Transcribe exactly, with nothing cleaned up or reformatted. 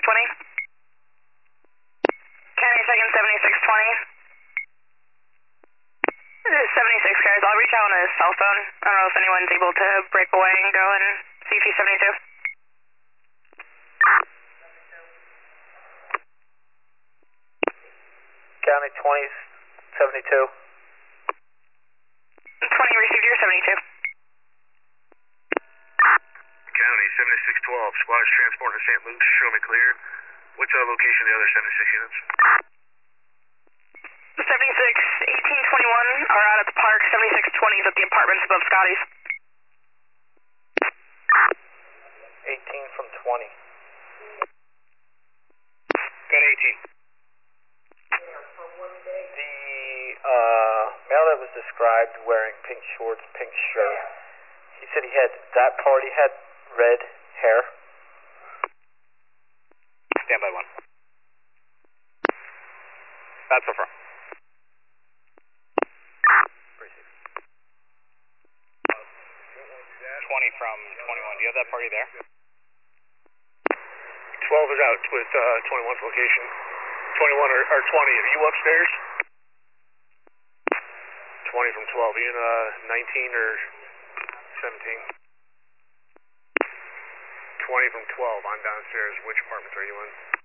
twenty. County second, seventy-six twenty. This is seventy-six, guys. I'll reach out on his cell phone. I don't know if anyone's able to break away and go and see if he's seventy-two. County twenty, seventy-two. twenty received your seventy-two. County seventy-six twelve, squad is transporting to Saint Luke's, show me clear. What's the location of the other seventy-six units? seventy-six, eighteen twenty-one are out at the park, seventy-six twenty is at the apartments above Scotty's. eighteen from twenty. Got eighteen. The uh, male that was described wearing pink shorts, pink shirt, he said he had, that party had red hair. Stand by one. That's the front. twenty from twenty-one. Do you have that party there? twelve is out with uh, twenty-one's location. twenty-one or, or twenty. Are you upstairs? twenty from twelve. Are you in uh, nineteen or seventeen? twenty from twelve. I'm downstairs. Which apartments are you in?